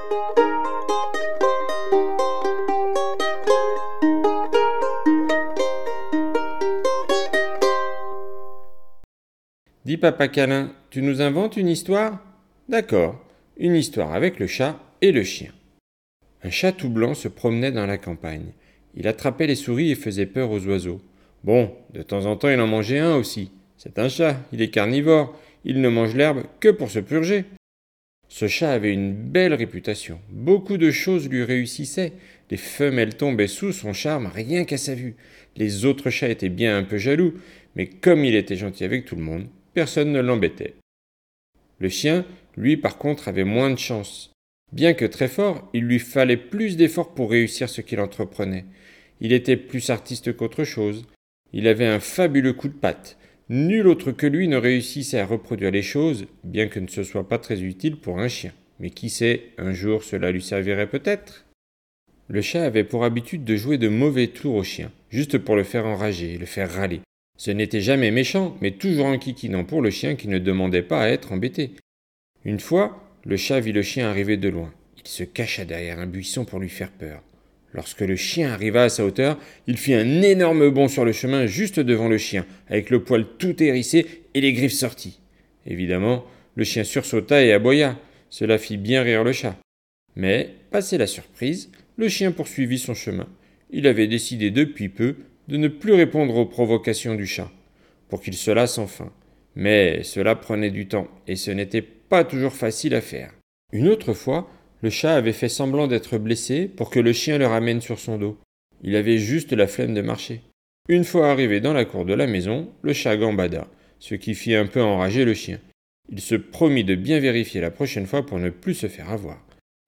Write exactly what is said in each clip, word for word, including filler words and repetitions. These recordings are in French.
Dis Papa Câlin, tu nous inventes une histoire ? D'accord, une histoire avec le chat et le chien. Un chat tout blanc se promenait dans la campagne. Il attrapait les souris et faisait peur aux oiseaux. Bon, de temps en temps il en mangeait un aussi. C'est un chat, il est carnivore, il ne mange l'herbe que pour se purger. Ce chat avait une belle réputation, beaucoup de choses lui réussissaient. Les femelles tombaient sous son charme rien qu'à sa vue. Les autres chats étaient bien un peu jaloux, mais comme il était gentil avec tout le monde, personne ne l'embêtait. Le chien, lui par contre, avait moins de chance. Bien que très fort, il lui fallait plus d'efforts pour réussir ce qu'il entreprenait. Il était plus artiste qu'autre chose. Il avait un fabuleux coup de patte. Nul autre que lui ne réussissait à reproduire les choses, bien que ce ne soit pas très utile pour un chien. Mais qui sait, un jour cela lui servirait peut-être. Le chat avait pour habitude de jouer de mauvais tours au chien, juste pour le faire enrager, le faire râler. Ce n'était jamais méchant, mais toujours enquiquinant pour le chien qui ne demandait pas à être embêté. Une fois, le chat vit le chien arriver de loin. Il se cacha derrière un buisson pour lui faire peur. Lorsque le chien arriva à sa hauteur, il fit un énorme bond sur le chemin juste devant le chien, avec le poil tout hérissé et les griffes sorties. Évidemment, le chien sursauta et aboya. Cela fit bien rire le chat. Mais, passé la surprise, le chien poursuivit son chemin. Il avait décidé depuis peu de ne plus répondre aux provocations du chat, pour qu'il se lasse enfin. Mais cela prenait du temps, et ce n'était pas toujours facile à faire. Une autre fois, le chat avait fait semblant d'être blessé pour que le chien le ramène sur son dos. Il avait juste la flemme de marcher. Une fois arrivé dans la cour de la maison, le chat gambada, ce qui fit un peu enrager le chien. Il se promit de bien vérifier la prochaine fois pour ne plus se faire avoir.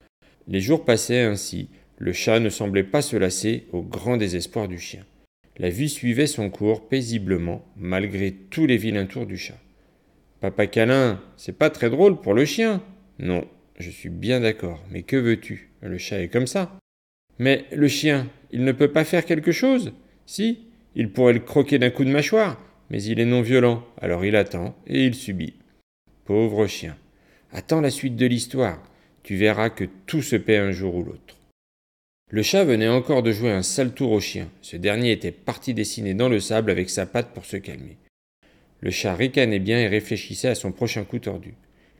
Les jours passaient ainsi. Le chat ne semblait pas se lasser, au grand désespoir du chien. La vie suivait son cours paisiblement, malgré tous les vilains tours du chat. Papa Câlin, c'est pas très drôle pour le chien. Non, je suis bien d'accord, mais que veux-tu ? Le chat est comme ça. Mais le chien, il ne peut pas faire quelque chose ? Si, il pourrait le croquer d'un coup de mâchoire, mais il est non violent, alors il attend et il subit. Pauvre chien. Attends la suite de l'histoire. Tu verras que tout se paie un jour ou l'autre. Le chat venait encore de jouer un sale tour au chien. Ce dernier était parti dessiner dans le sable avec sa patte pour se calmer. Le chat ricanait bien et réfléchissait à son prochain coup tordu.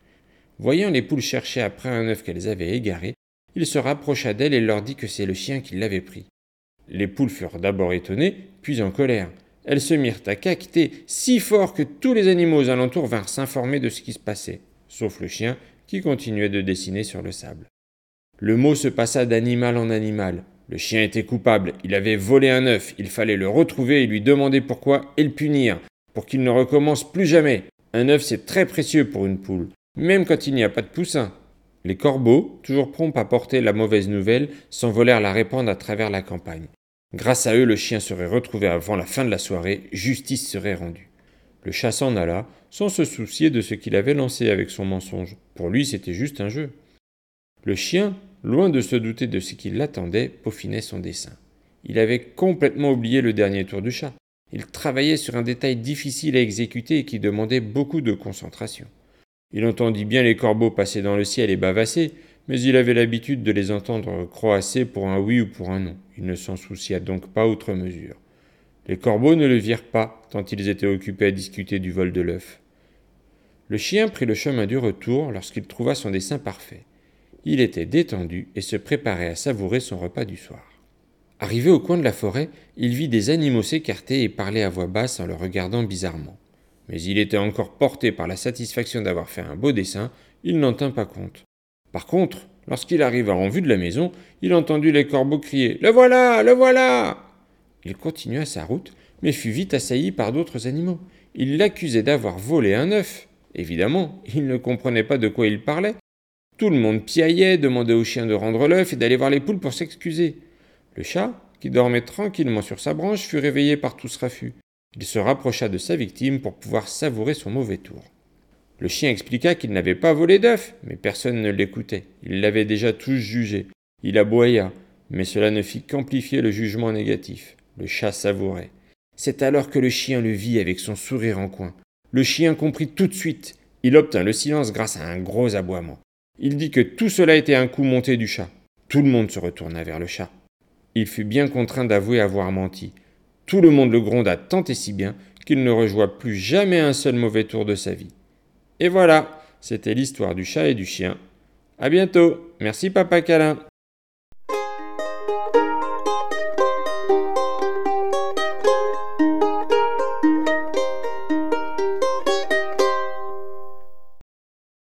Voyant les poules chercher après un œuf qu'elles avaient égaré, il se rapprocha d'elles et leur dit que c'est le chien qui l'avait pris. Les poules furent d'abord étonnées, puis en colère. Elles se mirent à caqueter si fort que tous les animaux aux alentours vinrent s'informer de ce qui se passait, sauf le chien qui continuait de dessiner sur le sable. Le mot se passa d'animal en animal. Le chien était coupable, il avait volé un œuf, il fallait le retrouver et lui demander pourquoi et le punir, pour qu'il ne recommence plus jamais. Un œuf c'est très précieux pour une poule, même quand il n'y a pas de poussin. Les corbeaux, toujours prompts à porter la mauvaise nouvelle, s'envolèrent la répandre à travers la campagne. Grâce à eux, le chien serait retrouvé avant la fin de la soirée, justice serait rendue. Le chat s'en alla, sans se soucier de ce qu'il avait lancé avec son mensonge. Pour lui, c'était juste un jeu. Le chien, loin de se douter de ce qui l'attendait, peaufinait son dessin. Il avait complètement oublié le dernier tour du chat. Il travaillait sur un détail difficile à exécuter et qui demandait beaucoup de concentration. Il entendit bien les corbeaux passer dans le ciel et bavasser, mais il avait l'habitude de les entendre croasser pour un oui ou pour un non. Il ne s'en soucia donc pas outre mesure. Les corbeaux ne le virent pas, tant ils étaient occupés à discuter du vol de l'œuf. Le chien prit le chemin du retour lorsqu'il trouva son dessin parfait. Il était détendu et se préparait à savourer son repas du soir. Arrivé au coin de la forêt, il vit des animaux s'écarter et parler à voix basse en le regardant bizarrement. Mais il était encore porté par la satisfaction d'avoir fait un beau dessin, il n'en tint pas compte. Par contre, lorsqu'il arriva en vue de la maison, il entendit les corbeaux crier « Le voilà, le voilà !» Il continua sa route, mais fut vite assailli par d'autres animaux. Ils l'accusaient d'avoir volé un œuf. Évidemment, il ne comprenait pas de quoi il parlait. Tout le monde piaillait, demandait au chien de rendre l'œuf et d'aller voir les poules pour s'excuser. Le chat, qui dormait tranquillement sur sa branche, fut réveillé par tout ce raffut. Il se rapprocha de sa victime pour pouvoir savourer son mauvais tour. Le chien expliqua qu'il n'avait pas volé d'œuf, mais personne ne l'écoutait. Il l'avait déjà tous jugé. Il aboya, mais cela ne fit qu'amplifier le jugement négatif. Le chat savourait. C'est alors que le chien le vit avec son sourire en coin. Le chien comprit tout de suite. Il obtint le silence grâce à un gros aboiement. Il dit que tout cela était un coup monté du chat. Tout le monde se retourna vers le chat. Il fut bien contraint d'avouer avoir menti. Tout le monde le gronda tant et si bien qu'il ne rejoua plus jamais un seul mauvais tour de sa vie. Et voilà, c'était l'histoire du chat et du chien. À bientôt. Merci Papa Câlin.